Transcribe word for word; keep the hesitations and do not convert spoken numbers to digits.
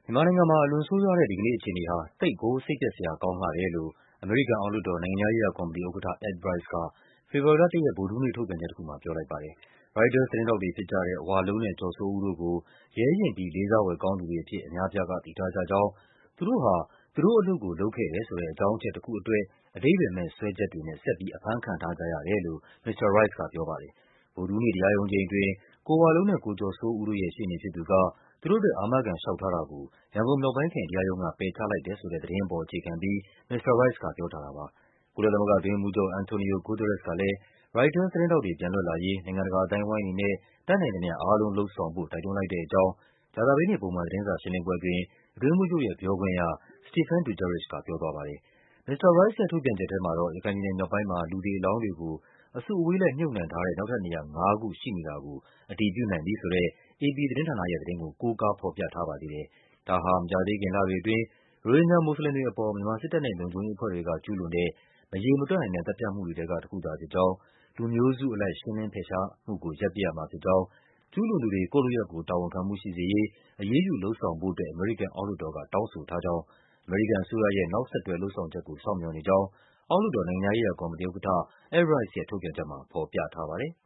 မြန်မာနိုင်ငံမှာ အလွန်ဆိုးရွားတဲ့ ဒီကနေ့အခြေအနေဟာ သိပ်ကို စိတ်ပျက်စရာကောင်းလှတယ်လို့ အမေရိကန်အောက်လွှတ်တော်၊ နိုင်ငံခြားရေးရာကော်မတီဥက္ကဋ္ဌ Ed Royce က ဖေဖော်ဝါရီလ ၁ ရက် ဗုဒ္ဓဟူးနေ့ ထုတ်ပြန်ချက်တခုမှာ ပြောလိုက်ပါတယ်။ ရိုက်တာသတင်းထောက်တွေဖြစ်ကြတဲ့ ဝလုံးနဲ့ ကျော်စိုးဦးတို့ကို ရဲရင့်ပြီး လေးစားဖွယ်ကောင်းသူတွေအဖြစ် အများအပြားက သိထားကြကြောင်း၊ သူတို့ဟာ သူတို့အလုပ်ကို လုပ်ခဲ့တယ်ဆိုတဲ့ အကြောင်းအချက်တခုအတွက် အဓိပ္ပါယ်မဲ့ စွဲချက်တွေနဲ့ ဆက်ပြီး အဖမ်းခံထားကြရတယ်လို့ မစ္စတာ Royce ကပြောပါတယ်။ ဗုဒ္ဓဟူးနေ့ တရားရုံးချိန်းအတွင်း ကိုဝလုံးနဲ့ ကိုကျော်စိုးဦးတို့ရဲ့ ရှေ့နေဖြစ်သူက သူတို့အတွက် အာမခံလျှောက်ထားတာကို ရန်ကုန်မြောက်ပိုင်းခရိုင်တရားရုံးက ပယ်ချလိုက်တယ်ဆိုတဲ့ သတင်းပေါ်အခြေခံပြီး မစ္စတာ Royce က ပြောထားတာပါ။ ကုလသမဂ္ဂအတွင်းရေးမှူးချုပ် Antonio Guterres ကလည်း ရိုက်တာသတင်းထောက်တွေ ပြန်လွတ်လာရေး နိုင်ငံတကာအသိုင်းအဝိုင်းအနေနဲ့ တတ်နိုင်သမျှအားလုံး လုပ်ဆောင်ဖို့ တိုက်တွန်းလိုက်တဲ့အကြောင်း ကြာသပတေးနေ့ ပုံမှန်သတင်းစာရှင်းလင်းပွဲအတွင်း အတွင်းရေးမှူးချုပ်ရဲ့ပြောခွင့်ရ Stéphane Dujarric က ပြောသွားပါတယ်။ မစ္စတာ Royce ရဲ့ ထုတ်ပြန်ချက်ထဲမှာတော့ ရခိုင်ပြည်နယ်မြောက်ပိုင်းမှာ လူသေအလောင်းတွေကို အစုအဝေးလိုက် မြှုပ်နှံထားတဲ့ နောက်ထပ်နေရာငါးခု ရှိနေတာကို အတည်ပြုနိုင်ပြီဆိုတဲ့ အေပီသတင်းဌာနရဲ့သတင်းကို ကိုးကားဖော်ပြထားပါသေးတယ်။ ဒါဟာ မကြာသေးခင်လတွေအတွင်း ရိုဟင်ဂျာမွတ်စလင်တွေအပေါ် မြန်မာစစ်တပ်နဲ့ လုံခြုံရေးအဖွဲ့တွေက ကျူးလွန်တဲ့ မရေမတွက်နိုင်တဲ့ သတ်ဖြတ်မှုတွေထဲက တခုသာဖြစ်ကြောင်း၊ လူမျိုးစုအလိုက် ရှင်းလင်းဖယ်ရှားမှုကို ရပ်ပစ်ရမှာဖြစ်ကြောင်း၊ ကျူးလွန်သူတွေ ကိုယ့်လုပ်ရပ်ကိုယ် တာဝန်ခံမှုရှိစေရေး အရေးယူလုပ်ဆောင်ဖို့အတွက် အမေရိကန်အောက်လွှတ်တော်က တောင်းဆိုထားကြောင်း အမေရိကန်အစိုးရရဲ့ နောက်ဆက်တွဲလုပ်ဆောင်ချက်ကို စောင့်မျှော်နေကြောင်း အောက်လွှတ်တော်၊ နိုင်ငံခြားရေးရာကော်မတီဥက္ကဋ္ဌ Ed Royce ရဲ့ ထုတ်ပြန်ချက်မှာ ဖော်ပြထားပါတယ်။